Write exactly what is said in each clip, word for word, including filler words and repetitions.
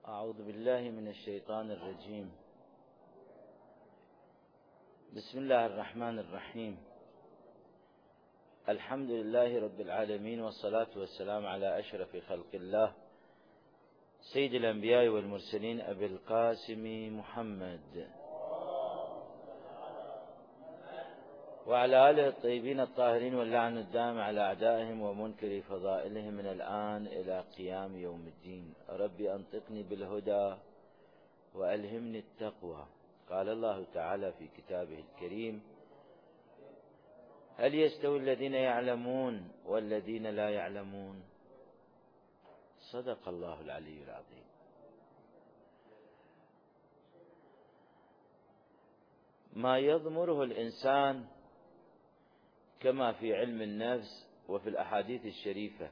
أعوذ بالله من الشيطان الرجيم. بسم الله الرحمن الرحيم. الحمد لله رب العالمين، والصلاة والسلام على أشرف خلق الله سيد الأنبياء والمرسلين أبي القاسم محمد وعلى آله الطيبين الطاهرين، واللعن الدائم على أعدائهم ومنكر فضائلهم من الآن إلى قيام يوم الدين. ربي أنطقني بالهدى وألهمني التقوى. قال الله تعالى في كتابه الكريم: هل يستوي الذين يعلمون والذين لا يعلمون؟ صدق الله العلي العظيم. ما يضمره الإنسان كما في علم النفس وفي الأحاديث الشريفة،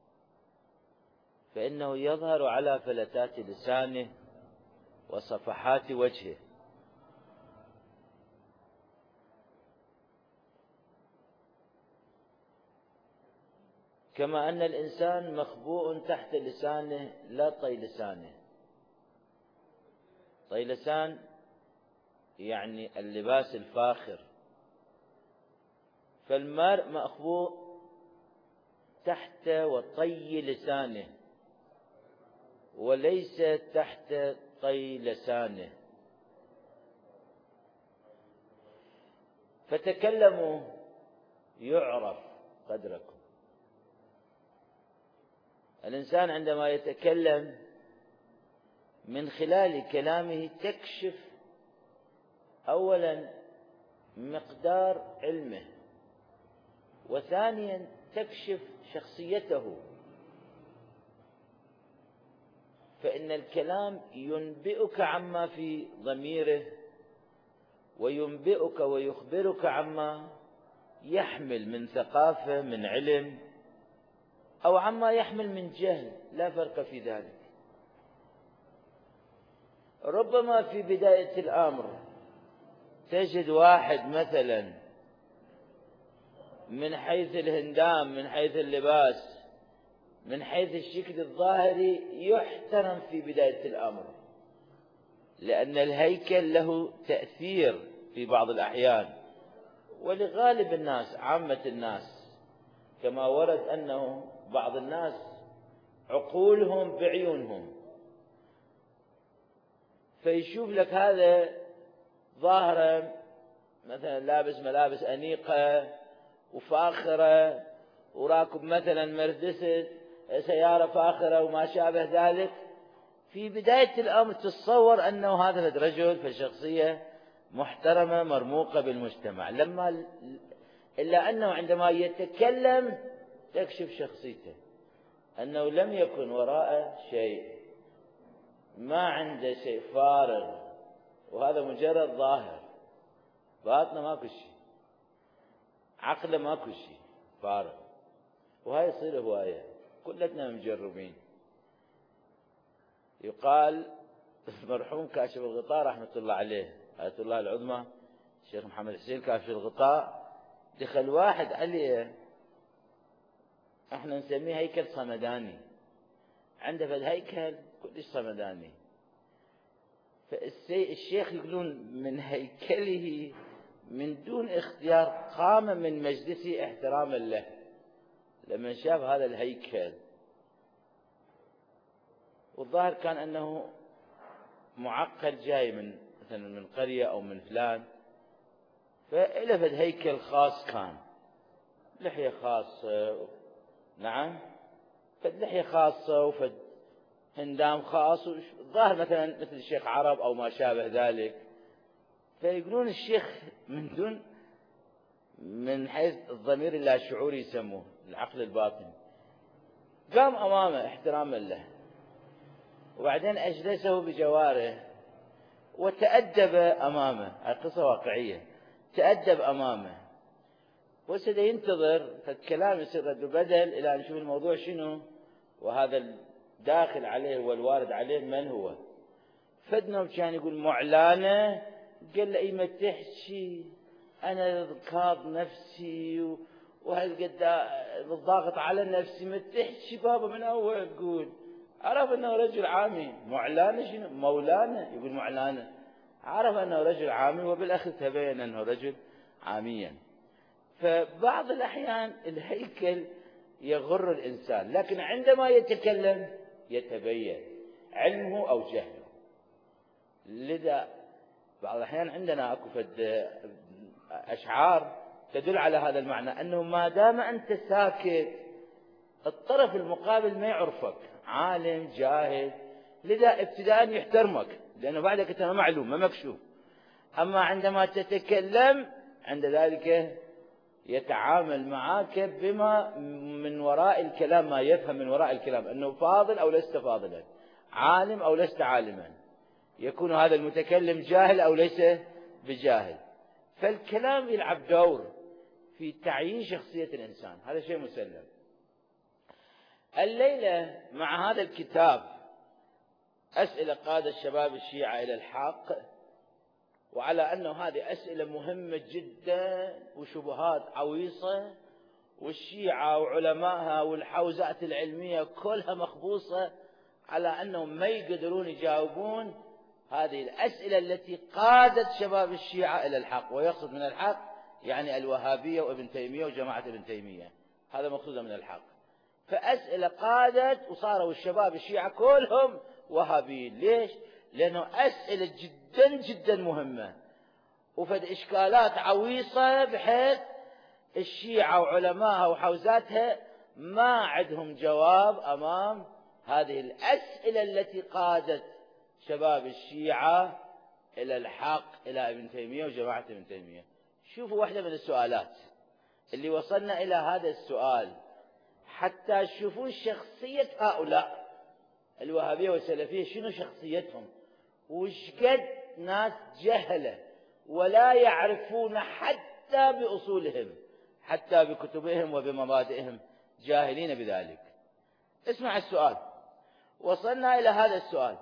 فإنه يظهر على فلتات لسانه وصفحات وجهه، كما أن الإنسان مخبوء تحت لسانه لا طي لسانه. طي لسان يعني اللباس الفاخر، فالمرء مخبوء تحت وطي لسانه وليس تحت طي لسانه. فتكلموا يعرف قدركم. الإنسان عندما يتكلم من خلال كلامه تكشف أولا مقدار علمه، وثانيا تكشف شخصيته، فإن الكلام ينبئك عما في ضميره وينبئك ويخبرك عما يحمل من ثقافة من علم أو عما يحمل من جهل، لا فرق في ذلك. ربما في بداية الأمر تجد واحد مثلا من حيث الهندام، من حيث اللباس، من حيث الشكل الظاهري يحترم في بداية الأمر، لأن الهيكل له تأثير في بعض الأحيان ولغالب الناس عامة الناس، كما ورد أنه بعض الناس عقولهم بعيونهم، فيشوف لك هذا ظاهرا مثلا لابس ملابس أنيقة وفاخرة وراكب مثلا مرسيدس سيارة فاخرة وما شابه ذلك، في بداية الأمر تتصور أنه هذا الرجل في شخصية محترمة مرموقة بالمجتمع، لما إلا أنه عندما يتكلم تكشف شخصيته، أنه لم يكن وراءه شيء، ما عنده شيء، فارغ، وهذا مجرد ظاهر، باطنه ماكو شيء، عقله ماكو شيء، فارغ. وهاي يصير هواية، كلنا مجربين. يقال المرحوم كاشف الغطاء رحمة الله عليه، آية الله العظمى الشيخ محمد حسين كاشف الغطاء، دخل واحد عليه، احنا نسميه هيكل صمداني، عنده في الهيكل كلش صمداني، فالشيخ يقولون من هيكله من دون اختيار قام من مجلسه احتراما له لما شاف هذا الهيكل. والظاهر كان أنه معقل جاي من مثلا من قرية أو من فلان، فإلفت هيكل خاص، كان لحية خاصة، نعم فد لحية خاصة وفد هندام خاص، ظاهر مثلا مثل الشيخ عرب أو ما شابه ذلك. فيقولون الشيخ من دون من حيث الضمير اللاشعوري يسموه العقل الباطن، قام أمامه احتراما له، وبعدين أجلسه بجواره وتأدب أمامه. هذه قصة واقعية، تأدب أمامه وسد ينتظر فالكلام يصير رد بدل إلى أن نشوف الموضوع شنو، وهذا الداخل عليه والوارد عليه من هو. فدنا كان يقول معلانة، قال له إيه ما تحكي، أنا كاظ نفسي وهالقد بالضاغط على نفسي، ما تحكي بابا من أول، قول عرف أنه رجل عامي. معلانة شنو؟ مولانا يقول معلانة. عرف أنه رجل عامي وبالأخير تبين أنه رجل عاميا. فبعض الأحيان الهيكل يغر الإنسان، لكن عندما يتكلم يتبين علمه أو جهله. لذا بعض الأحيان عندنا أكو فد أشعار تدل على هذا المعنى، أنه ما دام أنت ساكت الطرف المقابل ما يعرفك، عالم جاهل، لذا ابتداء يحترمك لأنه بعدك أنت ما معلوم ما مكشوف. أما عندما تتكلم عند ذلك يتعامل معك بما من وراء الكلام، ما يفهم من وراء الكلام، أنه فاضل أو لست فاضلا، عالم أو لست عالما، يكون هذا المتكلم جاهل أو ليس بجاهل. فالكلام يلعب دور في تعيين شخصية الإنسان، هذا شيء مسلم. الليلة مع هذا الكتاب أسئلة قادة الشباب الشيعة إلى الحق، وعلى أنه هذه أسئلة مهمة جدا وشبهات عويصة، والشيعة وعلمائها والحوزات العلمية كلها مخبوصة على أنهم ما يقدرون يجاوبون هذه الأسئلة التي قادت شباب الشيعة إلى الحق. ويقصد من الحق يعني الوهابية وابن تيمية وجماعة ابن تيمية، هذا مقصود من الحق. فأسئلة قادت وصاروا الشباب الشيعة كلهم وهابيين. ليش؟ لأنه أسئلة جدا جدا مهمة وفد إشكالات عويصة، بحيث الشيعة وعلمائها وحوزاتها ما عندهم جواب أمام هذه الأسئلة التي قادت شباب الشيعة إلى الحق، إلى ابن تيمية وجماعة ابن تيمية. شوفوا واحدة من السؤالات اللي وصلنا إلى هذا السؤال حتى تشوفون شخصية هؤلاء الوهابية والسلفية، شنو شخصيتهم، وش قد ناس جهلة ولا يعرفون حتى بأصولهم، حتى بكتبهم وبمبادئهم جاهلين بذلك. اسمع السؤال. وصلنا إلى هذا السؤال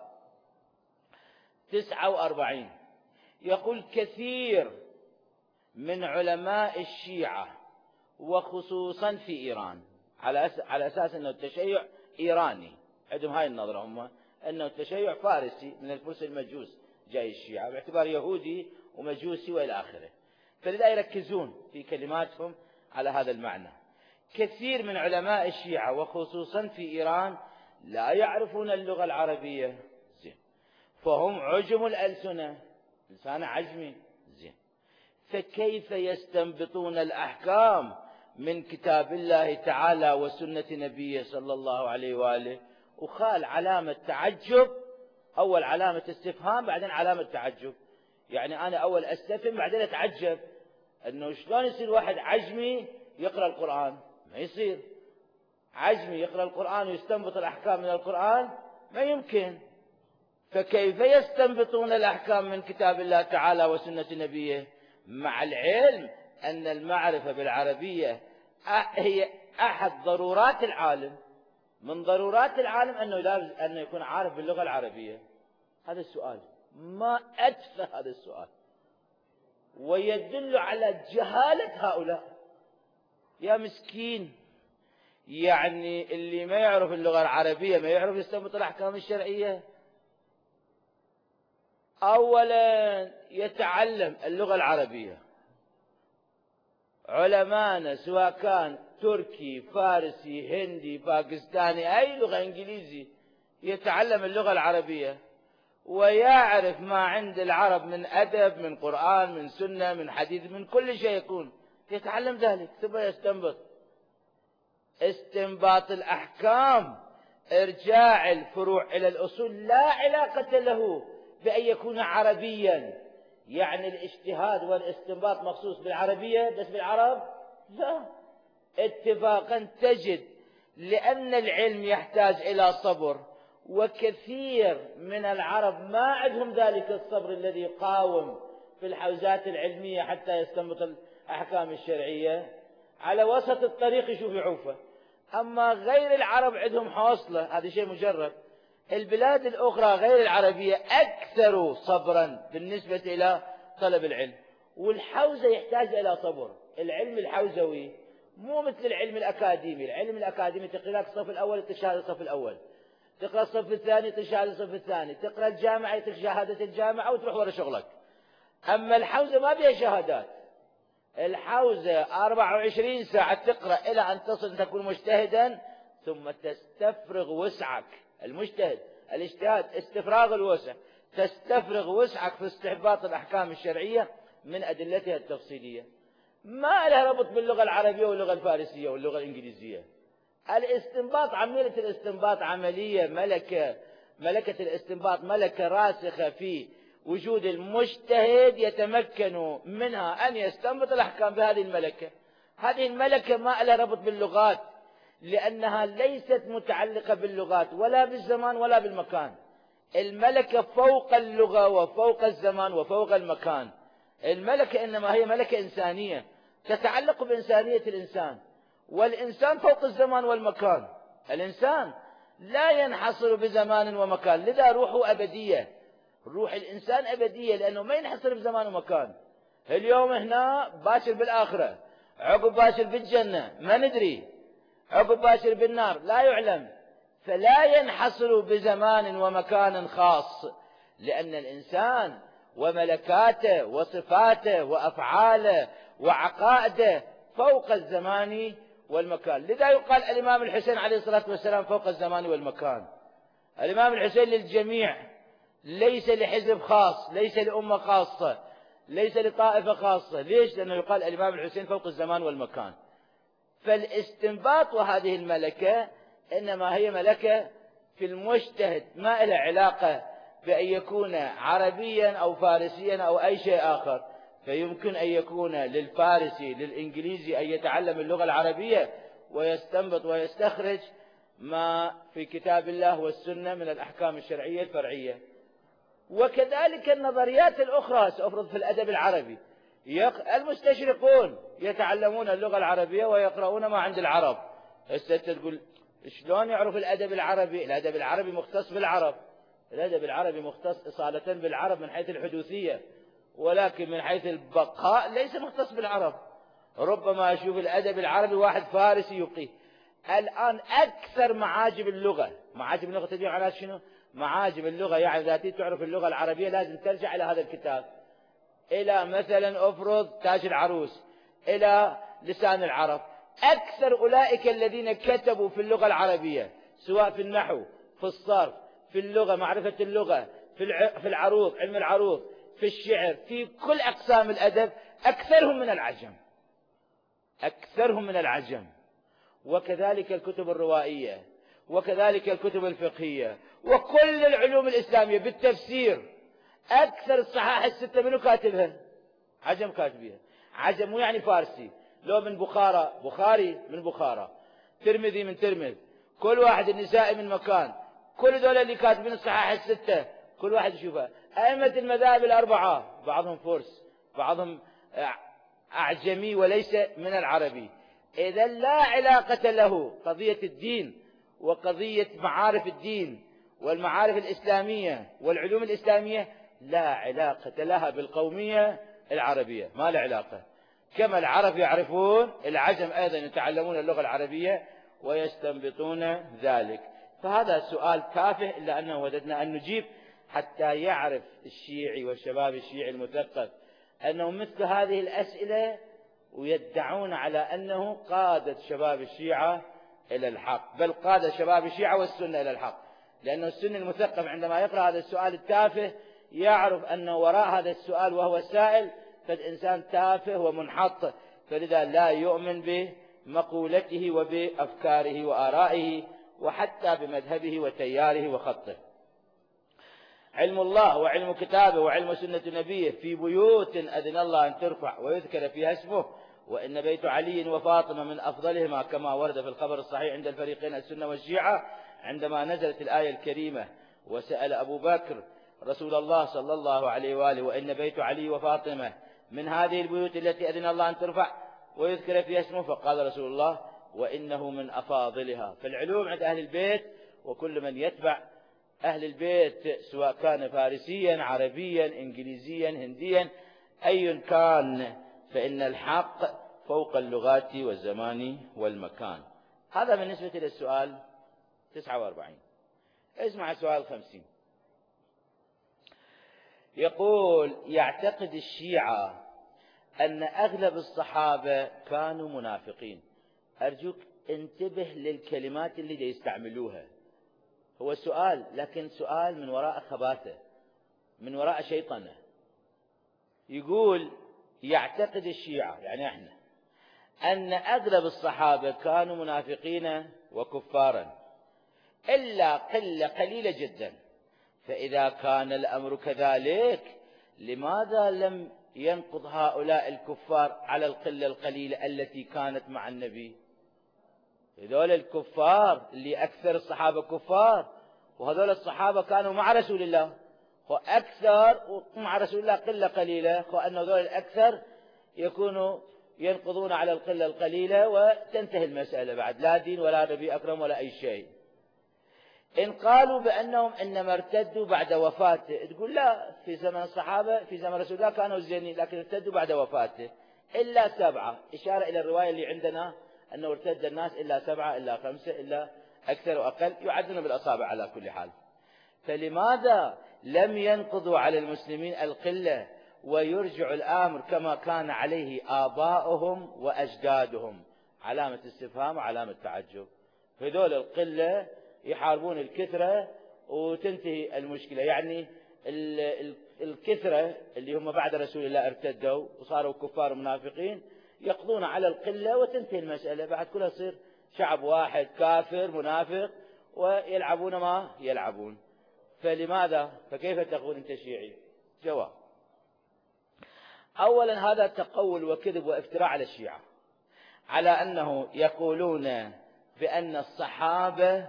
تسعة وأربعين، يقول كثير من علماء الشيعة وخصوصا في إيران، على على أساس أنه التشيع إيراني، عندهم هاي النظرة هم، أنه التشيع فارسي من الفرس المجوس جاي الشيعة باعتبار يهودي ومجوسي وإلى آخره. فلذا يركزون في كلماتهم على هذا المعنى. كثير من علماء الشيعة وخصوصا في إيران لا يعرفون اللغة العربية زين، فهم عجم الألسنة، لسان عجمي زين، فكيف يستنبطون الأحكام من كتاب الله تعالى وسنة نبيه صلى الله عليه وآله؟ وخال علامة تعجب، أول علامة استفهام بعدين علامة تعجب. يعني أنا أول أستفهم بعدين أتعجب أنه شلون يصير واحد عجمي يقرأ القرآن؟ ما يصير. عجمي يقرأ القرآن ويستنبط الأحكام من القرآن؟ ما يمكن. فكيف يستنبطون الأحكام من كتاب الله تعالى وسنة نبيه، مع العلم أن المعرفة بالعربية هي أحد ضرورات العالم، من ضرورات العالم أنه لازم أنه يكون عارف باللغة العربية. هذا السؤال ما أتفه هذا السؤال، ويدل على جهالة هؤلاء. يا مسكين، يعني اللي ما يعرف اللغة العربية ما يعرف يستنبط الأحكام الشرعية. أولا يتعلم اللغة العربية، علمانا سواء كان تركي فارسي هندي باكستاني أي لغة إنجليزي، يتعلم اللغة العربية ويعرف ما عند العرب من أدب من قرآن من سنة من حديث من كل شيء، يكون يتعلم ذلك ثم يستنبط. استنباط الأحكام إرجاع الفروع إلى الأصول لا علاقة له بأن يكون عربيا، يعني الاجتهاد والاستنباط مخصوص بالعربية بس بالعرب لا. اتفاقا تجد لأن العلم يحتاج إلى صبر، وكثير من العرب ما عندهم ذلك الصبر الذي يقاوم في الحوزات العلمية حتى يستنبط الأحكام الشرعية، على وسط الطريق يشوف يعوفه. أما غير العرب عندهم حوصلة، هذا شيء مجرد. البلاد الأخرى غير العربية أكثر صبرا بالنسبة إلى طلب العلم، والحوزة يحتاج إلى صبر. العلم الحوزوي مو مثل العلم الأكاديمي. العلم الأكاديمي تقرأ الصف الأول تشاهد الصف الأول، تقرأ الصف الثاني يعطيك شهادة الصف الثاني، تقرأ الجامعة يعطيك شهادة الجامعة وتروح ورا شغلك. أما الحوزة ما بيها شهادات، الحوزة أربعة وعشرين ساعة تقرأ إلى أن تصل أن تكون مجتهدا، ثم تستفرغ وسعك. المجتهد الاجتهاد استفراغ الوسع، تستفرغ وسعك في استحباط الأحكام الشرعية من أدلتها التفصيلية. ما لها ربط باللغة العربية واللغة الفارسية واللغة الإنجليزية. الاستنباط، عملية الاستنباط عملية ملكة، ملكة الاستنباط ملكة راسخة في وجود المجتهد يتمكن منها أن يستنبط الأحكام بهذه الملكة. هذه الملكة ما لها ربط باللغات، لأنها ليست متعلقة باللغات ولا بالزمان ولا بالمكان. الملكة فوق اللغة وفوق الزمان وفوق المكان. الملكة إنما هي ملكة إنسانية تتعلق بإنسانية الإنسان، والإنسان فوق الزمان والمكان. الإنسان لا ينحصر بزمان ومكان، لذا روحه أبدية. روح الإنسان أبدية لأنه ما ينحصر بزمان ومكان. اليوم هنا باشر بالآخرة، عقب باشر بالجنة ما ندري، عقب باشر بالنار لا يعلم. فلا ينحصر بزمان ومكان خاص، لأن الإنسان وملكاته وصفاته وأفعاله وعقائده فوق الزمان والمكان. لذا يقال الإمام الحسين عليه الصلاة والسلام فوق الزمان والمكان. الإمام الحسين للجميع، ليس لحزب خاص، ليس لأمة خاصة، ليس لطائفة خاصة. ليش؟ لأنه يقال الإمام الحسين فوق الزمان والمكان. فالاستنباط وهذه الملكة إنما هي ملكة في المجتهد، ما لها علاقة بأن يكون عربيا أو فارسيا أو أي شيء آخر. فيمكن أن يكون للفارسي للإنجليزي أن يتعلم اللغة العربية ويستنبط ويستخرج ما في كتاب الله والسنة من الأحكام الشرعية الفرعية. وكذلك النظريات الأخرى سأفرض في الأدب العربي. المستشرقون يتعلمون اللغة العربية ويقرؤون ما عند العرب. هسه تقول شلون يعرف الأدب العربي؟ الأدب العربي مختص بالعرب، الأدب العربي مختص إصالة بالعرب من حيث الحدوثية، ولكن من حيث البقاء ليس مختص بالعرب. ربما أشوف الأدب العربي واحد فارسي يقيه. الآن أكثر معاجم اللغة، معاجم اللغة تدري على شنو؟ معاجم اللغة يعني ذاتي تعرف اللغة العربية لازم ترجع إلى هذا الكتاب، إلى مثلا أفرض تاج العروس، إلى لسان العرب. أكثر أولئك الذين كتبوا في اللغة العربية سواء في النحو، في الصرف، في اللغة، معرفة اللغة، في العروض، علم العروض، في الشعر، في كل أقسام الأدب، أكثرهم من العجم، أكثرهم من العجم. وكذلك الكتب الروائية، وكذلك الكتب الفقهية، وكل العلوم الإسلامية بالتفسير. أكثر الصحاح الستة منو كاتبها؟ عجم كاتبها. عجم مو يعني فارسي. لو من بخارى بخاري من بخارى، ترمذي من ترمذ، كل واحد النسائي من مكان، كل دول اللي كاتبين الصحاح الستة كل واحد يشوفها. أئمة المذاهب الأربعة بعضهم فرس، بعضهم أعجمي وليس من العربي. إذا لا علاقة له قضية الدين وقضية معارف الدين والمعارف الإسلامية والعلوم الإسلامية لا علاقة لها بالقومية العربية، ما لا علاقة. كما العرب يعرفون، العجم أيضا يتعلمون اللغة العربية ويستنبطون ذلك. فهذا سؤال تافه إلا أنه وددنا أن نجيب حتى يعرف الشيعي والشباب الشيعي المثقف أنه مثل هذه الأسئلة ويدعون على أنه قادة شباب الشيعة إلى الحق، بل قادة شباب الشيعة والسنة إلى الحق. لأنه السني المثقف عندما يقرأ هذا السؤال التافه يعرف أن وراء هذا السؤال وهو سائل فالإنسان تافه ومنحط، فلذا لا يؤمن بمقولته وبأفكاره وآرائه وحتى بمذهبه وتياره وخطه. علم الله وعلم كتابه وعلم سنة نبيه في بيوت أذن الله أن ترفع ويذكر فيها اسمه، وإن بيت علي وفاطمة من أفضلهما كما ورد في الخبر الصحيح عند الفريقين السنة والشيعة. عندما نزلت الآية الكريمة وسأل أبو بكر رسول الله صلى الله عليه وآله وإن بيت علي وفاطمة من هذه البيوت التي أذن الله أن ترفع ويذكر فيها اسمه، فقال رسول الله وإنه من أفاضلها. فالعلوم عند أهل البيت وكل من يتبع أهل البيت سواء كان فارسيا عربيا إنجليزيا هنديا أي كان، فإن الحق فوق اللغات والزمان والمكان. هذا بالنسبة للسؤال تسعة وأربعين. اسمع سؤال خمسين. يقول: يعتقد الشيعة أن أغلب الصحابة كانوا منافقين. أرجوك انتبه للكلمات اللي يستعملوها. هو سؤال، لكن سؤال من وراء خباثة، من وراء شيطنة. يقول: يعتقد الشيعة يعني احنا أن أغلب الصحابة كانوا منافقين وكفارا إلا قلة قليلة جدا. فإذا كان الأمر كذلك لماذا لم ينقض هؤلاء الكفار على القلة القليلة التي كانت مع النبي؟ هذول الكفار اللي أكثر الصحابة كفار، وهذول الصحابة كانوا مع رسول الله، وأكثر مع رسول الله قلة قليلة، وأن هذول الأكثر يكونوا ينقضون على القلة القليلة وتنتهي المسألة، بعد لا دين ولا نبي أكرم ولا أي شيء. إن قالوا بأنهم إنما ارتدوا بعد وفاته، تقول لا، في زمن الصحابة في زمن رسول الله كانوا زينين، لكن ارتدوا بعد وفاته إلا سبعة، إشارة إلى الرواية اللي عندنا أنه ارتد الناس إلا سبعة إلا خمسة إلا أكثر وأقل، يعدون بالأصابع على كل حال. فلماذا لم ينقضوا على المسلمين القلة ويرجع الأمر كما كان عليه آباؤهم وأجدادهم؟ علامة استفهام وعلامة تعجب. هذول القلة يحاربون الكثرة وتنتهي المشكلة. يعني الكثرة اللي هم بعد رسول الله ارتدوا وصاروا كفار منافقين يقضون على القلة وتنتهي المسألة، بعد كلها تصير شعب واحد كافر منافق ويلعبون ما يلعبون. فلماذا؟ فكيف تقول أنت شيعي؟ جواب: أولا هذا تقول وكذب وافتراء على الشيعة، على أنه يقولون بأن الصحابة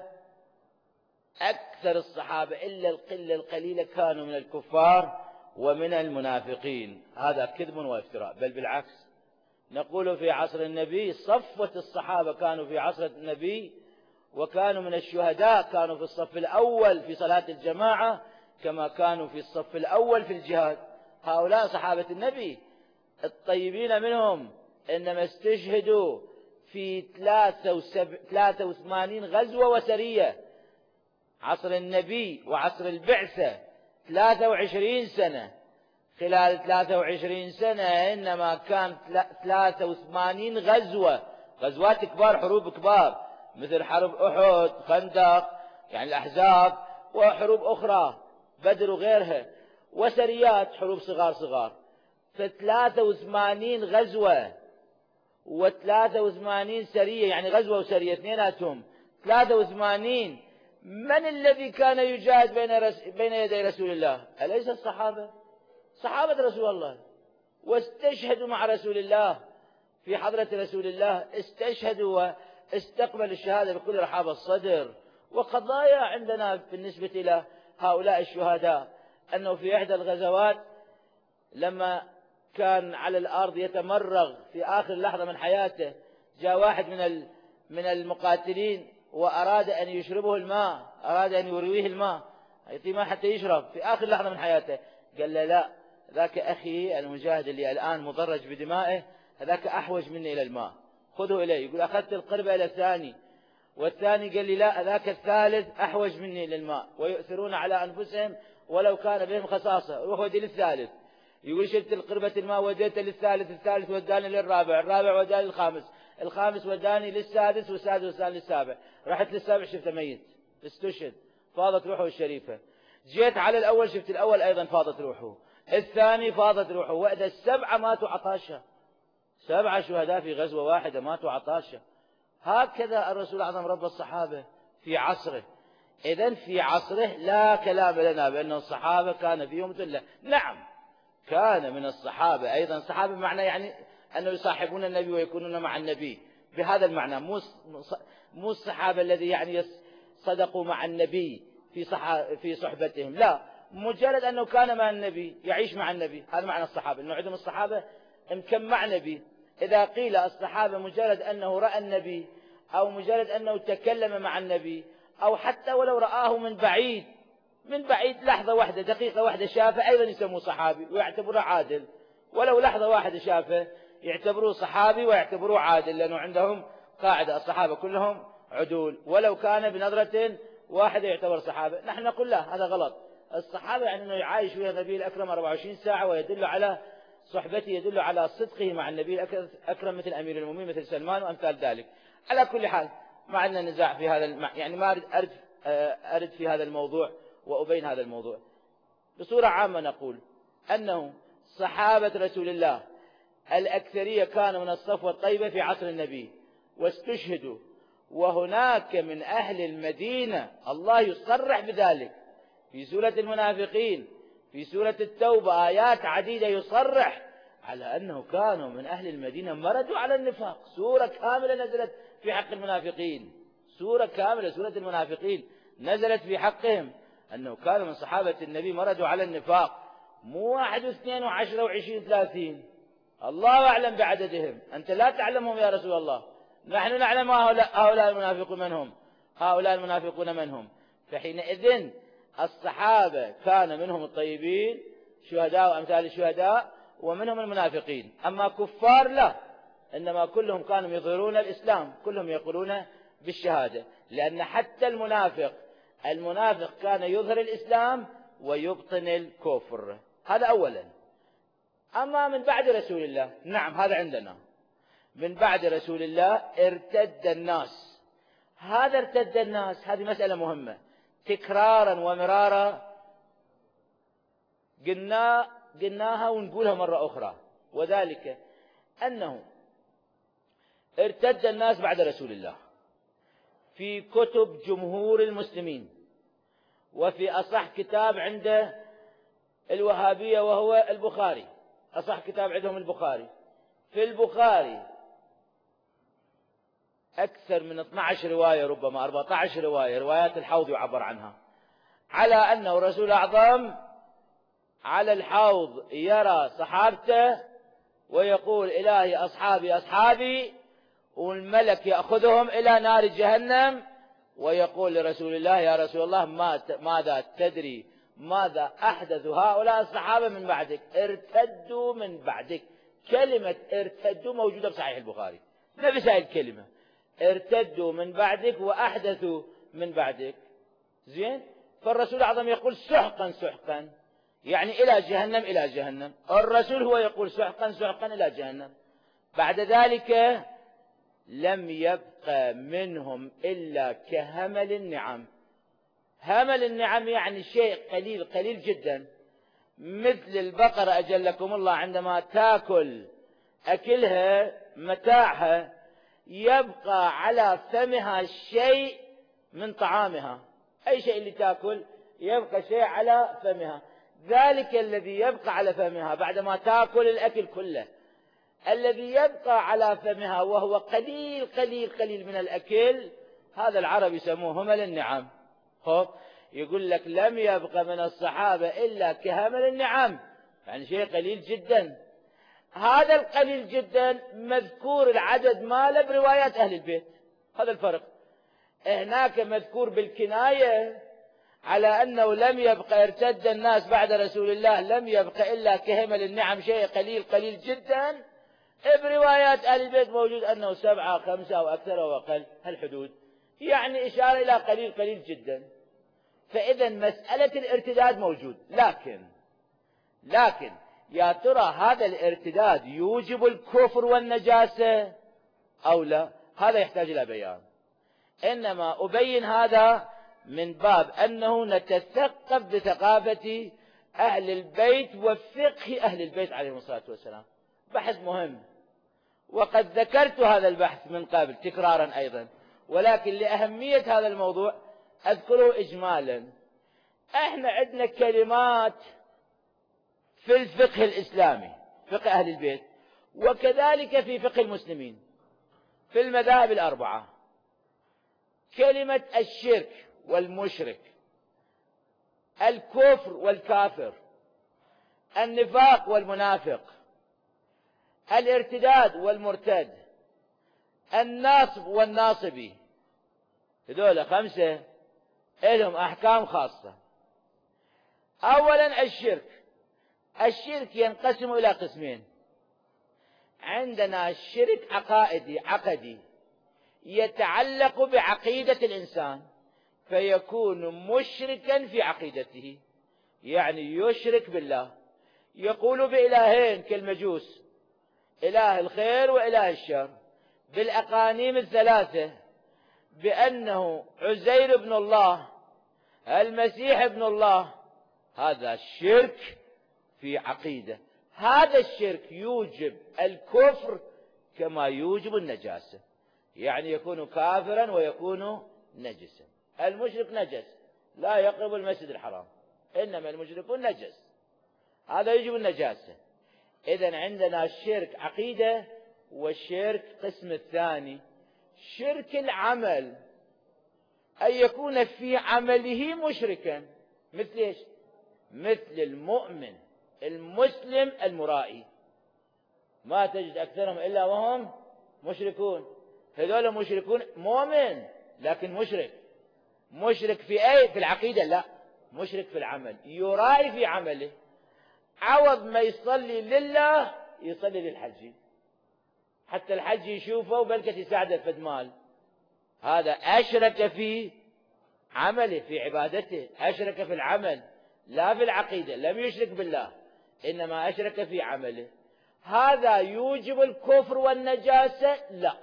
أكثر الصحابة إلا القلة القليلة كانوا من الكفار ومن المنافقين. هذا كذب وافتراء، بل بالعكس، نقول في عصر النبي صفوة الصحابة كانوا في عصر النبي، وكانوا من الشهداء، كانوا في الصف الأول في صلاة الجماعة كما كانوا في الصف الأول في الجهاد. هؤلاء صحابة النبي الطيبين منهم إنما استشهدوا في ثلاثة وثمانين غزوة وسرية. عصر النبي وعصر البعثة ثلاثة وعشرين سنة، خلال ثلاثة وعشرين سنة إنما كان ثلاثة وثمانين غزوة، غزوات كبار، حروب كبار، مثل حرب أحد، خندق يعني الأحزاب، وحروب أخرى بدر وغيرها، وسريات حروب صغار صغار. فثلاثة وثمانين غزوة وثلاثة وثمانين سرية، يعني غزوة وسرية اثنيناتهم ثلاثة وثمانين. من الذي كان يجاهد بين, رس... بين يدي رسول الله؟ أليس الصحابة؟ صحابة رسول الله، واستشهدوا مع رسول الله في حضرة رسول الله، استشهدوا واستقبلوا الشهادة بكل رحاب الصدر. وقضايا عندنا بالنسبة إلى هؤلاء الشهداء أنه في إحدى الغزوات لما كان على الأرض يتمرغ في آخر لحظة من حياته، جاء واحد من من المقاتلين وأراد أن يشربه الماء، أراد أن يرويه الماء، يعطيه ماء حتى يشرب في آخر لحظة من حياته. قال له: لا، ذاك أخي المجاهد اللي الآن مضرج بدمائه، هذاك أحوج مني إلى الماء، خذه إليه. يقول: أخذت القربة إلى الثاني، والثاني قال لي: لا، ذاك الثالث أحوج مني إلى الماء، ويؤثرون على أنفسهم ولو كان بهم خصاصة. روح ودي للثالث. يقول: شلت القربة الماء وديته للثالث، الثالث وداني للرابع، الرابع وداني للخامس، الخامس وداني للسادس، والسادس وداني للسابع. رحت للسابع شفته ميت استشهد، فاضت روحه الشريفة. جيت على الأول شفت الأول أيضا فاضت روحه، الثاني فاضت روحه، وإذا السبعة ماتوا عطاشا، سبعة شهداء في غزوة واحدة ماتوا عطاشا. هكذا الرسول الأعظم رب الصحابة في عصره. إذن في عصره لا كلام لنا بأن الصحابة كان فيهم ذلة. نعم، كان من الصحابة أيضا صحابة بمعنى يعني أنه يصاحبون النبي ويكونون مع النبي بهذا المعنى، مو مو الصحابة الذي يعني صدقوا مع النبي في في صحبتهم، لا، مجرد أنه كان مع النبي يعيش مع النبي، هذا معنى الصحابة، أنه عندهم الصحابة مكم مع النبي. إذا قيل الصحابة مجرد أنه رأى النبي أو مجرد أنه تكلم مع النبي أو حتى ولو رآه من بعيد، من بعيد لحظة واحدة دقيقة واحدة شافه، أيضا يسموه صحابي ويعتبره عادل. ولو لحظة واحدة شافه يعتبروه صحابي ويعتبروه عادل، لأنه عندهم قاعدة الصحابة كلهم عدول ولو كان بنظرة واحدة يعتبر صحابة. نحن نقول لا، هذا غلط. الصحابة يعني أنه يعايش ويا النبي الأكرم أربعة وعشرين ساعة، ويدل على صحبته، يدل على صدقه مع النبي الأكرم مثل أمير المؤمنين مثل سلمان وأمثال ذلك. على كل حال ما عندنا نزاع في هذا الم... يعني ما أرد أرد أرد في هذا الموضوع وأبين هذا الموضوع. بصورة عامة نقول أنه صحابة رسول الله الأكثرية كانوا من الصفوة الطيبة في عصر النبي واستشهدوا، وهناك من أهل المدينة الله يصرح بذلك في سورة المنافقين، في سورة التوبة آيات عديدة يصرح على أنه كانوا من أهل المدينة مردوا على النفاق. سورة كاملة نزلت في حق المنافقين، سورة كاملة سورة المنافقين نزلت في حقهم، أنه كانوا من صحابة النبي مردوا على النفاق. مو واحد واثنين وعشرة وعشرين ثلاثين، الله أعلم بعددهم، أنت لا تعلمهم يا رسول الله، نحن نعلم هؤلاء, هؤلاء المنافقون من هم، هؤلاء المنافقون من هم. فحينئذ الصحابة كان منهم الطيبين شهداء وأمثال الشهداء، ومنهم المنافقين. أما كفار لا، إنما كلهم كانوا يظهرون الإسلام، كلهم يقولون بالشهادة، لأن حتى المنافق المنافق كان يظهر الإسلام ويبطن الكفر. هذا أولا. أما من بعد رسول الله، نعم هذا عندنا، من بعد رسول الله ارتد الناس. هذا ارتد الناس هذه مسألة مهمة، تكرارا ومرارا قلنا قلناها ونقولها مرة أخرى، وذلك أنه ارتد الناس بعد رسول الله في كتب جمهور المسلمين، وفي أصح كتاب عند الوهابية وهو البخاري، أصح كتاب عندهم البخاري. في البخاري أكثر من اثنتي عشرة رواية، ربما أربعة عشر رواية، روايات الحوض يعبر عنها، على أنه رسول أعظم على الحوض يرى صحابته ويقول إلهي أصحابي أصحابي، والملك يأخذهم إلى نار جهنم، ويقول لرسول الله يا رسول الله ماذا تدري ماذا أحدث هؤلاء الصحابة من بعدك، ارتدوا من بعدك. كلمة ارتدوا موجودة بصحيح البخاري، نفس هذه الكلمة، ارتدوا من بعدك وأحدثوا من بعدك. زين، فالرسول الأعظم يقول سحقا سحقا، يعني إلى جهنم إلى جهنم. الرسول هو يقول سحقا سحقا إلى جهنم. بعد ذلك لم يبقى منهم إلا كهمل النعم. همل النعم يعني شيء قليل قليل جدا، مثل البقرة أجلكم الله عندما تأكل أكلها متاعها يبقى على فمها شيء من طعامها، أي شيء اللي تأكل يبقى شيء على فمها، ذلك الذي يبقى على فمها بعدما تأكل الأكل كله، الذي يبقى على فمها وهو قليل قليل قليل من الأكل، هذا العرب يسموه همل النعم. خب يقول لك لم يبقى من الصحابة إلا كهمل النعم، يعني شيء قليل جدا. هذا القليل جدا مذكور العدد ماله بروايات أهل البيت، هذا الفرق. هناك مذكور بالكناية على أنه لم يبقى ارتد الناس بعد رسول الله، لم يبقى إلا كهمل النعم شيء قليل قليل جدا. بروايات أهل البيت موجود أنه سبعة خمسة أو أكثر أو أقل، هالحدود، يعني إشارة إلى قليل قليل جدا. فإذا مسألة الارتداد موجود، لكن لكن يا ترى هذا الارتداد يوجب الكفر والنجاسة أو لا؟ هذا يحتاج إلى بيان. إنما أبين هذا من باب أنه نتثقف بثقافة أهل البيت وفقه أهل البيت عليهم الصلاة والسلام. بحث مهم، وقد ذكرت هذا البحث من قبل تكرارا أيضا، ولكن لأهمية هذا الموضوع أذكره إجمالا. احنا عندنا كلمات في الفقه الإسلامي، فقه أهل البيت، وكذلك في فقه المسلمين في المذاهب الأربعة. كلمة الشرك والمشرك، الكفر والكافر، النفاق والمنافق، الارتداد والمرتد، الناصب والناصبي، هذول خمسة لهم أحكام خاصة. أولا الشرك. الشرك ينقسم إلى قسمين. عندنا الشرك عقائدي عقدي يتعلق بعقيدة الإنسان، فيكون مشركا في عقيدته، يعني يشرك بالله، يقول بإلهين كالمجوس، إله الخير وإله الشر، بالأقانيم الثلاثة، بأنه عزير ابن الله، المسيح ابن الله. هذا الشرك في عقيدة. هذا الشرك يوجب الكفر كما يوجب النجاسة، يعني يكون كافرا ويكون نجسا. المشرك نجس لا يقرب المسجد الحرام، إنما المشركون نجس، هذا يوجب النجاسة. إذن عندنا الشرك عقيدة، والشرك قسم الثاني شرك العمل، أن يكون في عمله مشركا. مثل إيش؟ مثل المؤمن المسلم المرائي، ما تجد أكثرهم إلا وهم مشركون. هذول مشركون، مؤمن لكن مشرك. مشرك في أي؟ في العقيدة لا، مشرك في العمل، يرائي في عمله، عوض ما يصلي لله يصلي للحج، حتى الحج يشوفه وبلكة يساعده في مال. هذا أشرك في عمله، في عبادته، أشرك في العمل لا في العقيدة. لم يشرك بالله، إنما أشرك في عمله. هذا يوجب الكفر والنجاسة؟ لا،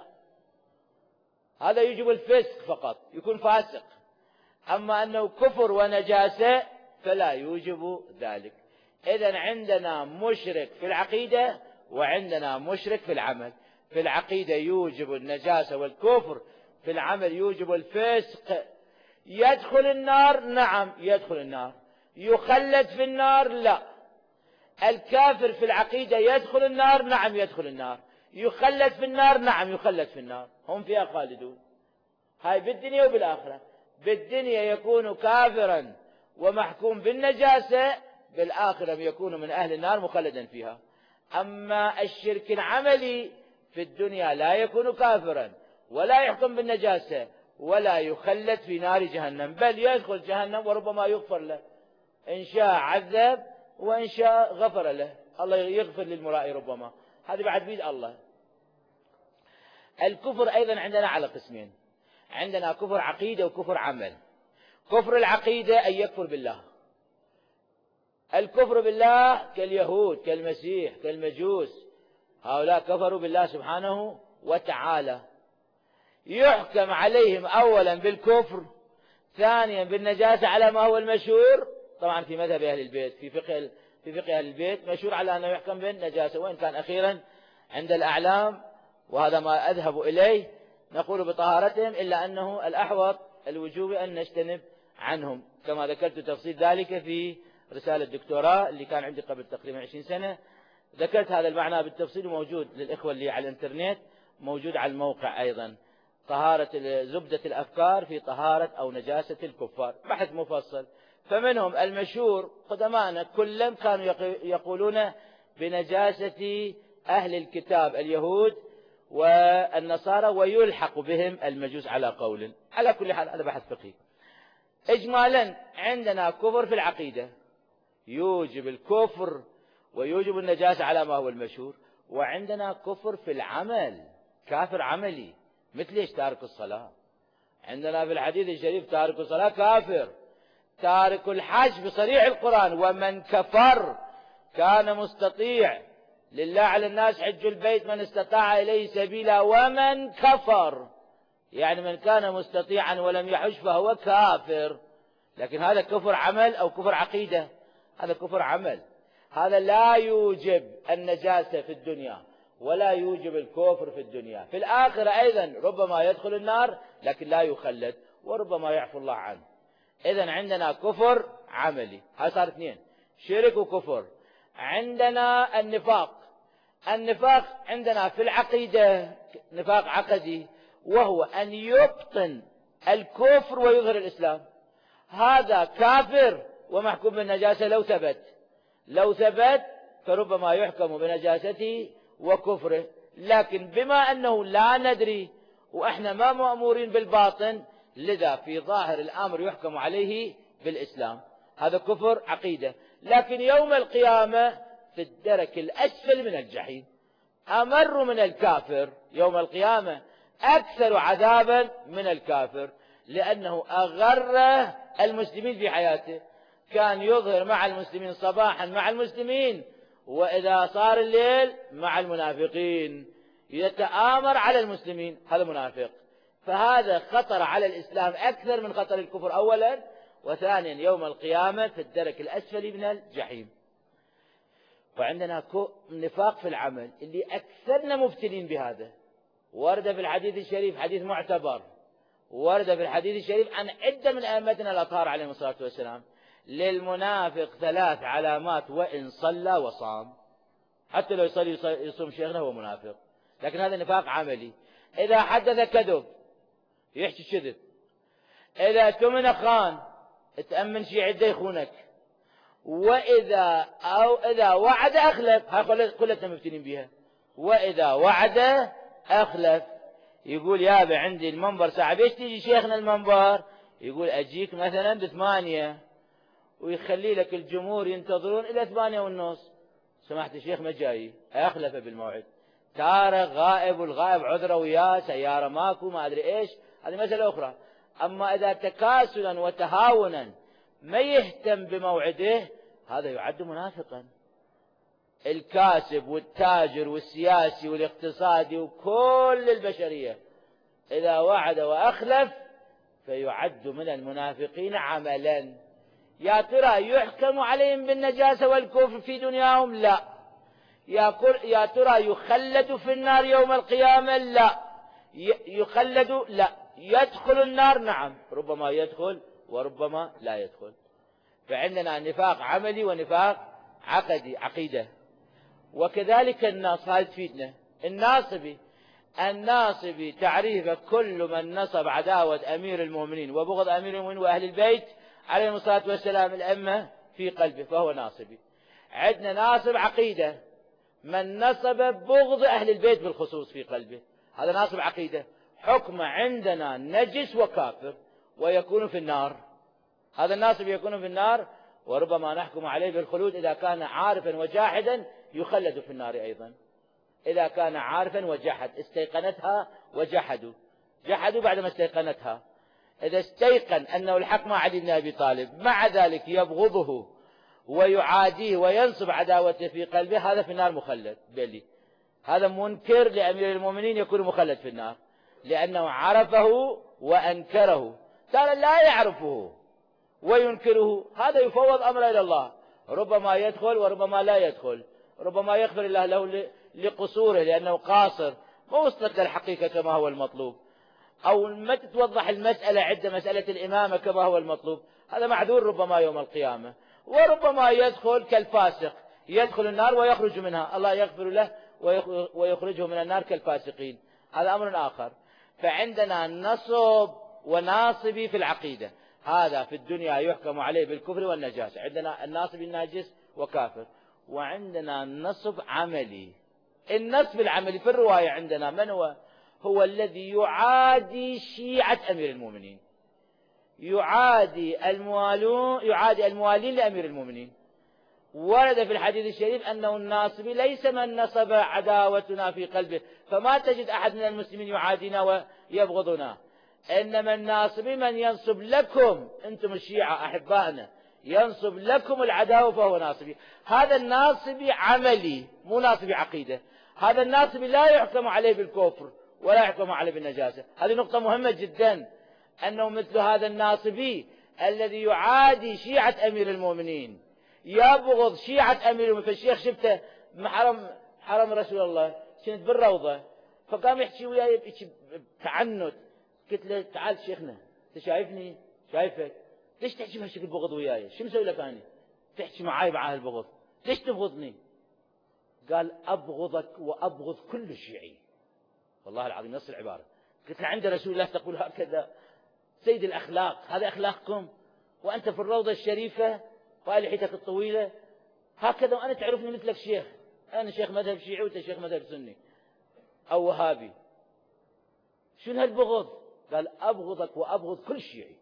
هذا يوجب الفسق فقط، يكون فاسق. أما أنه كفر ونجاسة فلا يوجب ذلك. إذن عندنا مشرك في العقيدة وعندنا مشرك في العمل. في العقيدة يوجب النجاسة والكفر، في العمل يوجب الفسق. يدخل النار؟ نعم يدخل النار. يخلد في النار؟ لا. الكافر في العقيدة يدخل النار؟ نعم يدخل النار. يخلد في النار؟ نعم يخلد في النار، هم فيها خالدون. هاي بالدنيا وبالآخرة. بالدنيا يكون كافرا ومحكوم بالنجاسة، بالآخرة يكون من أهل النار مخلدا فيها. أما الشرك العملي في الدنيا لا يكون كافرا ولا يحكم بالنجاسة ولا يخلد في نار جهنم، بل يدخل جهنم وربما يغفر له، إن شاء عذب وإن شاء غفر له. الله يغفر للمرائي ربما، هذا بعد بيد الله. الكفر أيضا عندنا على قسمين، عندنا كفر عقيدة وكفر عمل. كفر العقيدة أن يكفر بالله. الكفر بالله كاليهود كالمسيح كالمجوس، هؤلاء كفروا بالله سبحانه وتعالى، يحكم عليهم أولا بالكفر، ثانيا بالنجاسة على ما هو المشهور طبعا في مذهب أهل البيت، في فقه في فقه أهل البيت مشهور على أنه يحكم بالنجاسة، وإن كان أخيرا عند الأعلام وهذا ما أذهب إليه نقول بطهارتهم، إلا أنه الأحوط الوجوب أن نجتنب عنهم، كما ذكرت تفصيل ذلك في رسالة الدكتوراه اللي كان عندي قبل تقريبا عشرين سنة. ذكرت هذا المعنى بالتفصيل، موجود للإخوة اللي على الإنترنت، موجود على الموقع أيضا، طهارة زبدة الأفكار في طهارة أو نجاسة الكفار، بحث مفصل. فمنهم المشهور قدماءنا كلهم كانوا يقولون بنجاسة أهل الكتاب اليهود والنصارى، ويلحق بهم المجوس على قول. على كل حال هذا بحث فقهي. إجمالا عندنا كفر في العقيدة يوجب الكفر ويوجب النجاسة على ما هو المشهور، وعندنا كفر في العمل، كافر عملي، مثل ايش؟ تارك الصلاة. عندنا في الحديث الشريف تارك الصلاة كافر. تارك الحج بصريح القرآن، ومن كفر كان مستطيع لله على الناس حج البيت من استطاع إليه سبيلا، ومن كفر يعني من كان مستطيعا ولم يحج فهو كافر. لكن هذا كفر عمل أو كفر عقيدة؟ هذا كفر عمل. هذا لا يوجب النجاسة في الدنيا ولا يوجب الكفر في الدنيا. في الآخرة أيضا ربما يدخل النار لكن لا يخلد، وربما يعفو الله عنه. إذن عندنا كفر عملي، هذا صار اثنين، شرك وكفر. عندنا النفاق. النفاق عندنا في العقيدة نفاق عقدي، وهو أن يبطن الكفر ويظهر الإسلام. هذا كافر ومحكوم بالنجاسة لو ثبت، لو ثبت فربما يحكم بنجاسته وكفره. لكن بما أنه لا ندري وإحنا ما مأمورين بالباطن، لذا في ظاهر الأمر يحكم عليه بالإسلام. هذا كفر عقيدة. لكن يوم القيامة في الدرك الأسفل من الجحيم، أمر من الكافر يوم القيامة، أكثر عذابا من الكافر. لأنه أغر المسلمين في حياته، كان يظهر مع المسلمين صباحا مع المسلمين، وإذا صار الليل مع المنافقين، يتآمر على المسلمين، هذا منافق. فهذا خطر على الإسلام أكثر من خطر الكفر أولا، وثانيا يوم القيامة في الدرك الأسفل من الجحيم. وعندنا نفاق في العمل اللي أكثرنا مبتلين بهذا. ورد في الحديث الشريف، حديث معتبر، ورد في الحديث الشريف عن عدة من أئمتنا الأطهار عليهم الصلاة والسلام: للمنافق ثلاث علامات وإن صلى وصام. حتى لو يصلي يصوم شيخنا هو منافق، لكن هذا نفاق عملي. إذا حدث كذب، يحكي كذب. إذا تمن خان، تأمن شي عدة يخونك. وإذا أو إذا وعد أخلف، هاي كلنا مبتلين بها. وإذا وعد أخلف، يقول يابا عندي المنبر ساعة، بيش تيجي شيخنا المنبر؟ يقول أجيك مثلا بثمانية، ويخلي لك الجمهور ينتظرون إلى ثمانية والنص. سمحت الشيخ ما جاي، أخلف بالموعد، تارك غائب، والغائب عذره وياه، سيارة ماكو، ما أدري إيش، هذه مسألة أخرى. أما إذا تكاسلا وتهاونا ما يهتم بموعده، هذا يعد منافقا. الكاسب والتاجر والسياسي والاقتصادي وكل البشرية إذا وعد وأخلف فيعد من المنافقين عملا. يا ترى يحكم عليهم بالنجاسة والكفر في دنياهم؟ لا. يا ترى يخلد في النار يوم القيامة؟ لا. يخلد؟ لا. يدخل النار؟ نعم، ربما يدخل وربما لا يدخل. فعندنا نفاق عملي ونفاق عقدي، عقيدة. وكذلك الناصب، هذه تفيدنا. الناصبي الناصبي تعريفه كل من نصب عداوة أمير المؤمنين وبغض أمير المؤمنين وأهل البيت عليهم الصلاة والسلام الأمة في قلبه فهو ناصبي. عندنا ناصب عقيدة، من نصب بغض أهل البيت بالخصوص في قلبه، هذا ناصب عقيدة. حكم عندنا نجس وكافر ويكون في النار، هذا الناصب يكون في النار، وربما نحكم عليه بالخلود إذا كان عارفا وجاحدا يخلد في النار أيضا. إذا كان عارفا وجحد، استيقنتها وجحدوا، جحدوا بعدما استيقنتها. إذا استيقن أنه الحق مع علي بن أبي طالب، مع ذلك يبغضه ويعاديه وينصب عداوته في قلبه، هذا في النار مخلد بلي. هذا منكر لأمير المؤمنين يكون مخلد في النار، لأنه عرفه وأنكره. ترى لا يعرفه وينكره، هذا يفوض أمره إلى الله، ربما يدخل وربما لا يدخل، ربما يغفر الله له لقصوره لأنه قاصر، ما وصلت للحقيقة كما هو المطلوب، أو ما تتوضح المسألة عند مسألة الإمامة كما هو المطلوب، هذا معذور ربما يوم القيامة. وربما يدخل كالفاسق، يدخل النار ويخرج منها، الله يغفر له ويخرجه من النار كالفاسقين، هذا أمر آخر. فعندنا نصب وناصبي في العقيدة، هذا في الدنيا يحكم عليه بالكفر والنجاسة، عندنا الناصب الناجس وكافر. وعندنا نصب عملي. النصب العملي في الرواية عندنا من هو؟ هو الذي يعادي شيعة أمير المؤمنين، يعادي الموالون، يعادي الموالين لأمير المؤمنين. ورد في الحديث الشريف أنه الناصبي ليس من نصب عداوتنا في قلبه، فما تجد أحد من المسلمين يعادينا ويبغضنا، إنما الناصبي من ينصب لكم أنتم الشيعة أحبائنا، ينصب لكم العداوة فهو ناصبي. هذا الناصبي عملي مو ناصبي عقيدة. هذا الناصبي لا يحكم عليه بالكفر ولا يحكم عليه بالنجاسة. هذه نقطة مهمة جدا، أنه مثل هذا الناصبي الذي يعادي شيعة أمير المؤمنين، يبغض شيعة أمير المؤمنين. فالشيخ شفته بحرم حرم رسول الله، كنت بالروضة، فقام يحكي وياي بتعنت، قلت له تعال شيخنا، انت شايفني شايفك، ليش تحكي بهالشكل بغض وياي؟ شو مسوي لك أنا تحكي معاي بعاه البغض؟ ليش تبغضني؟ قال أبغضك وأبغض كل شيعي. والله العظيم نص العبارة. قلت له عند رسول الله تقول هكذا؟ سيد الأخلاق، هذا أخلاقكم وأنت في الروضة الشريفة ولحيتك الطويلة هكذا، وأنا تعرفني مثلك شيخ، أنا شيخ مذهب شيعي وأنت شيخ مذهب سني أو وهابي، شنو هالبغض؟ قال أبغضك وأبغض كل شيعي.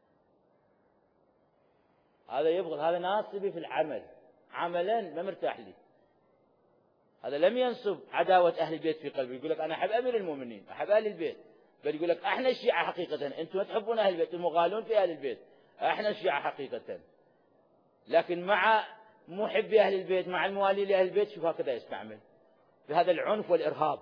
هذا يبغض، هذا ناصبي في العمل، عملا ما مرتاح لي. هذا لم ينصب عداوة أهل البيت في قلبه، يقول لك أنا أحب أمير المؤمنين، أحب أهل البيت، بل يقول لك احنا الشيعة حقيقة، انتم ما تحبون اهل البيت، المغالون في اهل البيت، احنا الشيعة حقيقة. لكن مع محبي اهل البيت، مع الموالي لاهل البيت، شوف هكذا يستعمل بهذا العنف والارهاب.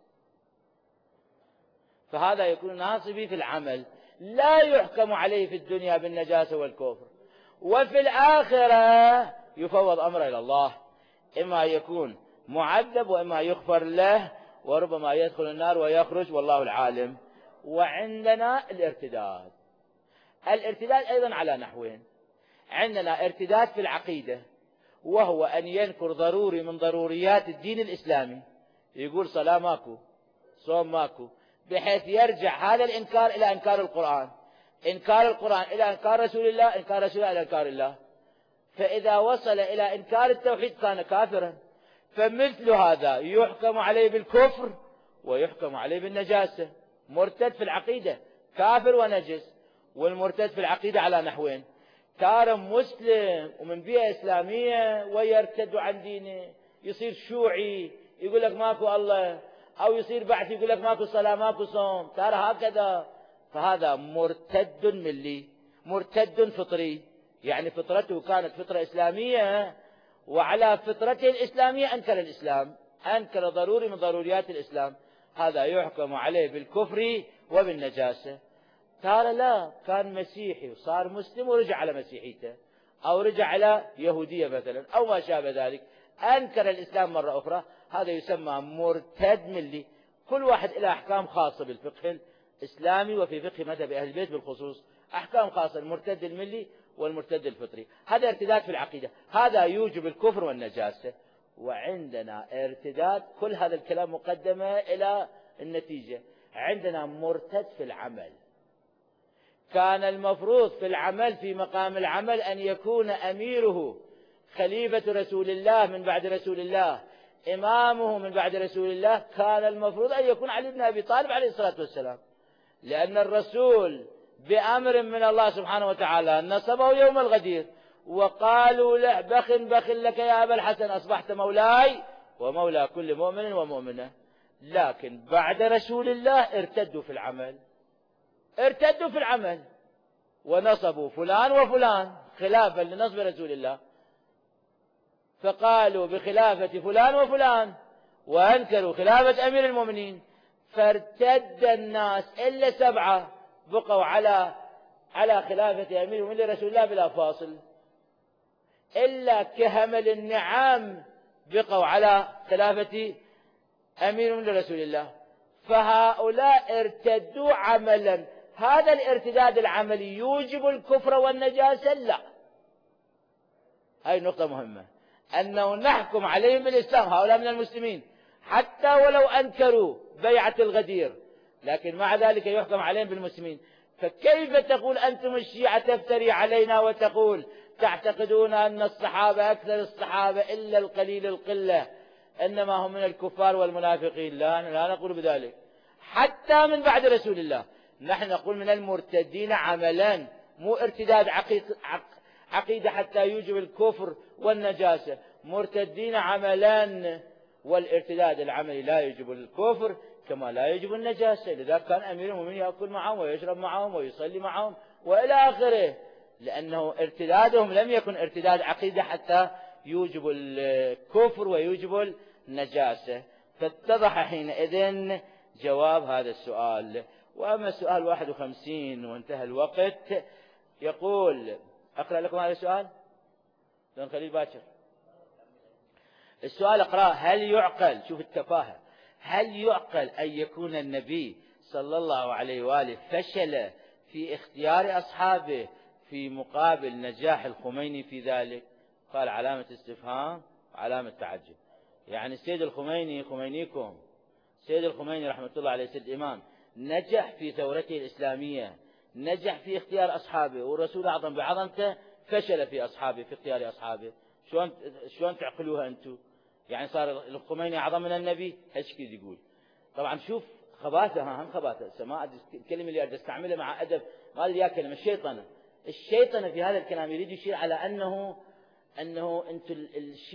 فهذا يكون ناصبي في العمل، لا يحكم عليه في الدنيا بالنجاسة والكفر، وفي الآخرة يفوض أمره إلى الله، إما يكون معذب وإما يغفر له، وربما يدخل النار ويخرج والله العالم. وعندنا الارتداد. الارتداد أيضا على نحوين. عندنا ارتداد في العقيدة، وهو أن ينكر ضروري من ضروريات الدين الإسلامي، يقول صلاة ماكو، صوم ماكو، بحيث يرجع هذا الإنكار إلى إنكار القرآن، إنكار القرآن إلى إنكار رسول الله، إنكار رسول الله إلى إنكار الله. فإذا وصل إلى إنكار التوحيد كان كافرا. فمثل هذا يحكم عليه بالكفر ويحكم عليه بالنجاسة. مرتد في العقيدة كافر ونجس. والمرتد في العقيدة على نحوين: تارة مسلم ومن بيئة إسلامية ويرتد عن دينه، يصير شيوعي يقول لك ماكو الله، أو يصير بعث يقول لك ماكو صلاة ماكو صوم، ترى هكذا. فهذا مرتد ملي، مرتد فطري، يعني فطرته كانت فطرة إسلامية، وعلى فطرته الإسلامية أنكر الإسلام، أنكر ضروري من ضروريات الإسلام، هذا يحكم عليه بالكفر وبالنجاسة. ترى لا، كان مسيحي وصار مسلم ورجع على مسيحيته، أو رجع على يهودية مثلا أو ما شابه ذلك، أنكر الإسلام مرة أخرى، هذا يسمى مرتد ملي. كل واحد له أحكام خاصة بالفقه الإسلامي وفي فقه مذهب أهل البيت بالخصوص، أحكام خاصة: المرتد الملي والمرتد الفطري. هذا ارتداد في العقيدة، هذا يوجب الكفر والنجاسة. وعندنا ارتداد، كل هذا الكلام مقدمة إلى النتيجة. عندنا مرتد في العمل، كان المفروض في العمل في مقام العمل أن يكون أميره خليفة رسول الله من بعد رسول الله، إمامه من بعد رسول الله، كان المفروض أن يكون علي بن أبي طالب عليه الصلاة والسلام، لأن الرسول بأمر من الله سبحانه وتعالى نصبه يوم الغدير، وقالوا له: بخ بخ لك يا أبا الحسن، أصبحت مولاي ومولى كل مؤمن ومؤمنة. لكن بعد رسول الله ارتدوا في العمل، ارتدوا في العمل ونصبوا فلان وفلان خلافا لنصب رسول الله، فقالوا بخلافة فلان وفلان وأنكروا خلافة أمير المؤمنين، فارتد الناس إلا سبعة بقوا على على خلافة أمير المؤمنين لرسول الله بلا فاصل، إلا كهمل النعام بقوا على خلافة أمير المؤمنين لرسول الله. فهؤلاء ارتدوا عملا. هذا الارتداد العملي يوجب الكفر والنجاسة؟ لا. هاي نقطة مهمة، أنه نحكم عليهم بالإسلام، هؤلاء من المسلمين حتى ولو أنكروا بيعة الغدير، لكن مع ذلك يحكم عليهم بالمسلمين. فكيف تقول أنتم الشيعة تفتري علينا وتقول تعتقدون أن الصحابة أكثر الصحابة إلا القليل القلة إنما هم من الكفار والمنافقين؟ لا، لا نقول بذلك. حتى من بعد رسول الله نحن نقول من المرتدين عملا، مو ارتداد عقيدة حتى يوجب الكفر والنجاسة، مرتدين عملا. والارتداد العملي لا يوجب الكفر كما لا يوجب النجاسة، لذلك كان أمير المؤمنين يأكل معهم ويشرب معهم ويصلي معهم وإلى آخره، لأنه ارتدادهم لم يكن ارتداد عقيدة حتى يوجب الكفر ويوجب النجاسة. فاتضح حينئذ جواب هذا السؤال. وأما السؤال واحد وخمسين وانتهى الوقت، يقول: أقرأ لكم هذا السؤال لأن خليل باكر. السؤال أقرأ: هل يعقل، شوف التفاهة، هل يعقل أن يكون النبي صلى الله عليه وآله فشل في اختيار أصحابه في مقابل نجاح الخميني في ذلك؟ قال علامة استفهام وعلامة تعجب. يعني السيد الخميني، خمينيكم السيد الخميني رحمة الله عليه سيد الإمام، نجح في ثورته الإسلامية، نجح في اختيار أصحابه، والرسول أعظم بعظمته فشل في أصحابه، في اختيار أصحابه. شلون شلون تعقلوها أنتم؟ يعني صار الخميني أعظم من النبي؟ هيك كذا يقول. طبعا شوف خباثة، ها هم خباثة، سماء الكلمة اللي أريد أستعملها مع أدب، ما لي كلمة الشيطنة. الشيطنة في هذا الكلام يريد يشير على أنه أنه أنتم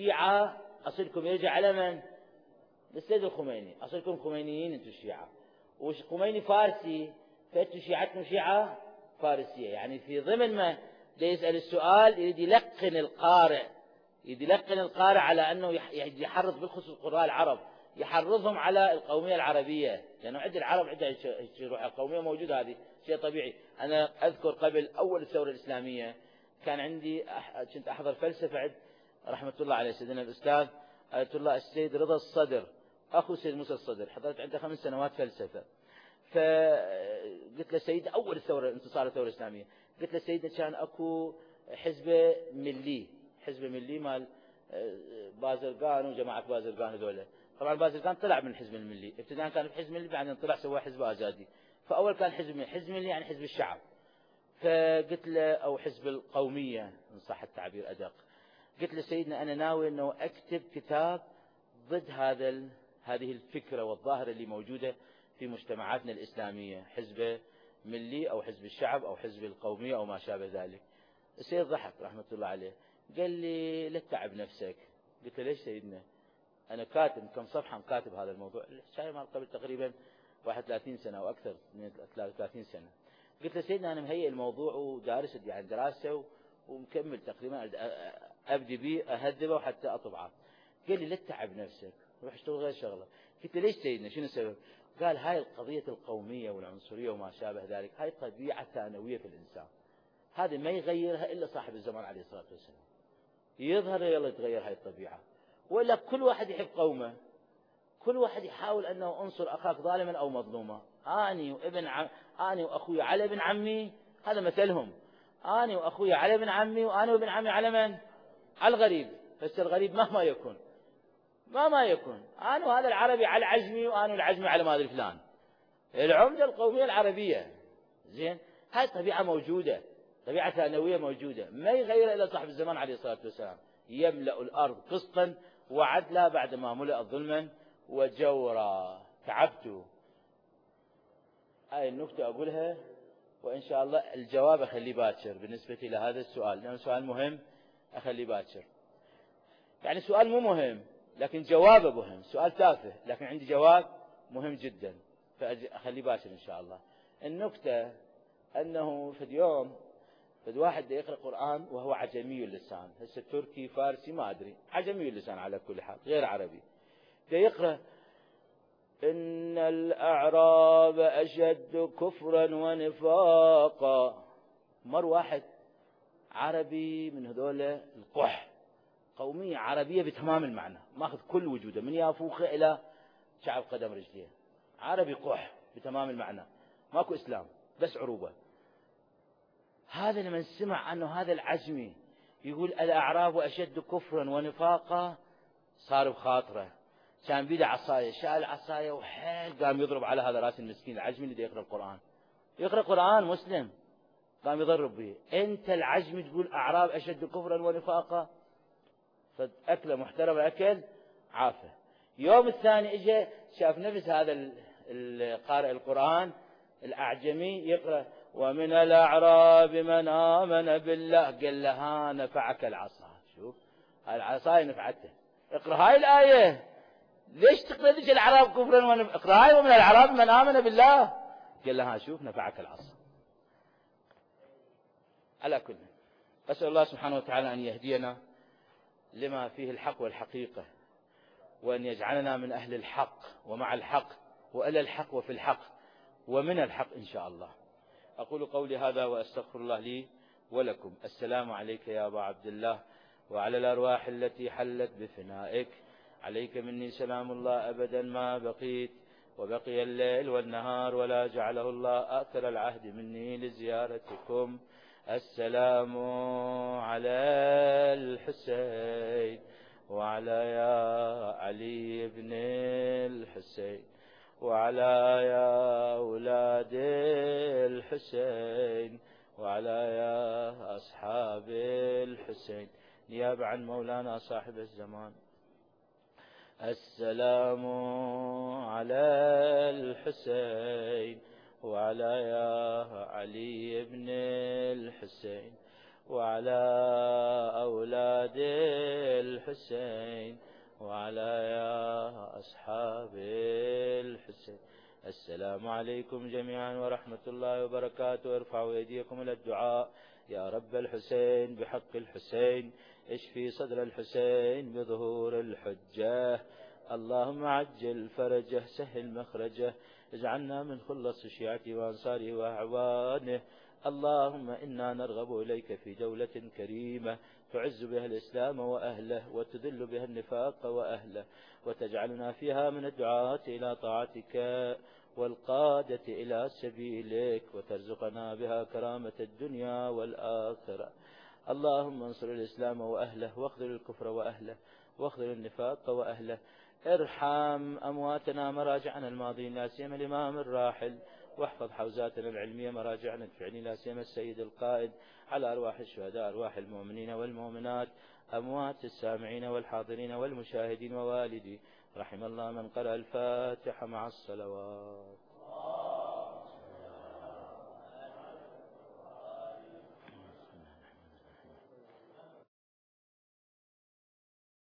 الشيعة أصلكم يرجع على من؟ للسيد الخميني، أصلكم خمينيين أنتم الشيعة، وخميني فارسي، فأنتم شيعتكم شيعة فارسية. يعني في ضمن ما يسأل السؤال يريد يلقن القارئ، يريد يلقن القارئ على أنه يحرض بالخصوص القراء العرب، يحرضهم على القومية العربية، لأنه عند العرب عندها روح القومية موجودة، هذه شيء طبيعي. أنا أذكر قبل أول الثورة الإسلامية كان عندي كنت أحضر فلسفة عند رحمة الله عليه سيدنا الأستاذ آية الله السيد رضا الصدر، أخو سيد موسى الصدر، حضرت عنده خمس سنوات فلسفة. فقلت له سيد أول الثورة انتصار الثورة الإسلامية، قلت له سيدنا كان أكو حزب ملي، حزب ملي مال بازرقان وجماعة بازرقان هذول. طبعا بازرقان طلع من الحزب الملي، ابتداء كان في حزب ملي بعدين طلع سوى حزب آزادي. فأول كان حزب ملي، حزب ملي يعني حزب الشعب. فقلت له أو حزب القومية إن صح التعبير أدق. قلت له سيدنا أنا ناوي أنه أكتب كتاب ضد هذا هذه الفكرة والظاهرة اللي موجودة في مجتمعاتنا الإسلامية، حزب ملي أو حزب الشعب أو حزب القومية أو ما شابه ذلك. السيد ضحك رحمة الله عليه، قال لي لا تتعب نفسك. قلت له ليش سيدنا؟ أنا كاتب كم صفحة كاتب هذا الموضوع، الحكاية مال قبل تقريبا واحد وثلاثين سنة أو أكثر من ثلاثة وثلاثين سنة. قلت له سيدنا أنا مهيئ الموضوع ودارس يعني دراسة ومكمل تقريبا أبدي به أهذبه حتى أطبعه. قال لي لا تتعب نفسك، روح اشتغل غير شغلة. قلت له ليش سيدنا شنو السبب؟ قال هاي القضية القومية والعنصرية وما شابه ذلك هاي طبيعة ثانوية في الإنسان، هذه ما يغيرها إلا صاحب الزمان عليه الصلاة والسلام. يظهر يلا يتغير هاي الطبيعة، ولا كل واحد يحب قومه، كل واحد يحاول أنه أنصر أخاك ظالما أو مظلوما. أني وابن عم أني وأخوي على ابن عمي، هذا مثلهم، أني وأخوي على ابن عمي وأنا وابن عمي على من؟ على الغريب. بس الغريب مهما يكون مهما يكون أنا وهذا العربي على العجمي وأنا العجمي على ما أدري فلان. العمدة القومية العربية زين، هاي طبيعة موجودة، طبيعة ثانوية موجودة، ما يغير إلا صاحب الزمان عليه الصلاة والسلام. يملأ الأرض قسطا وعدلا بعدما ملأت ظلما وجورا. تعبت. هاي النكتة أقولها وإن شاء الله الجواب أخليه باكر بالنسبة إلى هذا السؤال، لأنه سؤال مهم أخليه باكر. يعني سؤال مو مهم لكن جوابه مهم، سؤال تافه لكن عندي جواب مهم جدا، فأخليه باكر إن شاء الله. النكتة أنه في اليوم فد واحد يقرأ قرآن وهو عجمي اللسان، هسه تركي فارسي ما أدري، عجمي اللسان على كل حال غير عربي، يقرأ إن الأعراب أشد كفرا ونفاقا. مر واحد عربي من هذول القح، قومية عربية بتمام المعنى، ماخذ كل وجوده من يافوخه إلى شعب قدم رجليه، عربي قح بتمام المعنى، ماكو إسلام بس عروبة. هذا لمن سمع أنه هذا العجمي يقول الأعراب أشد كفرا ونفاقا صار بخاطره، كان بيده عصاية، شال عصاية وحيل قام يضرب على هذا راس المسكين العجمي اللي يقرأ القرآن، يقرأ قرآن مسلم، قام يضرب به. أنت العجمي تقول أعراب أشد كفرا ونفاقا؟ فأكله محترم أكل عافه. يوم الثاني اجى شاف نفس هذا القارئ القرآن الأعجمي يقرأ ومن الأعراب من آمن بالله، قال له ها نفعك العصا، شوف العصاية نفعته، اقرأ هاي الآية، ليش تقرأ الأعراب كفرا ونفاقا؟ اقرأ هاي ومن الأعراب من آمن بالله، قال له ها شوف نفعك العصا. على كل أسأل الله سبحانه وتعالى أن يهدينا لما فيه الحق والحقيقة، وأن يجعلنا من أهل الحق ومع الحق وإلى الحق وفي الحق ومن الحق إن شاء الله. أقول قولي هذا وأستغفر الله لي ولكم. السلام عليك يا أبا عبد الله وعلى الأرواح التي حلت بفنائك، عليك مني سلام الله أبدا ما بقيت وبقي الليل والنهار، ولا جعله الله آخر العهد مني لزيارتكم. السلام على الحسين وعلى يا علي بن الحسين وعلى يا أولاد الحسين وعلى يا أصحاب الحسين، نيابة عن مولانا صاحب الزمان. السلام على الحسين وعلى يا علي بن الحسين وعلى أولاد الحسين وعلى يا أصحاب الحسين، السلام عليكم جميعا ورحمة الله وبركاته. ارفعوا أيديكم إلى الدعاء. يا رب الحسين بحق الحسين اشفي صدر الحسين بظهور الحجة. اللهم عجل فرجه سهل مخرجه اجعلنا من خلص شيعته وأنصاره وأعوانه. اللهم إنا نرغب إليك في دولة كريمة تعز بها الإسلام وأهله وتذل بها النفاق وأهله وتجعلنا فيها من الدعاة إلى طاعتك والقادة إلى سبيلك وترزقنا بها كرامة الدنيا والآخرة. اللهم انصر الإسلام وأهله واخذل الكفر وأهله واخذل النفاق وأهله. ارحم أمواتنا مراجعنا الماضين لا سيما الإمام الراحل، واحفظ حوزاتنا العلمية مراجعنا الفعلية لا سيما السيد القائد، على أرواح الشهداء أرواح المؤمنين والمؤمنات أموات السامعين والحاضرين والمشاهدين ووالدي. رحم الله من قرأ الفاتحة مع الصلوات.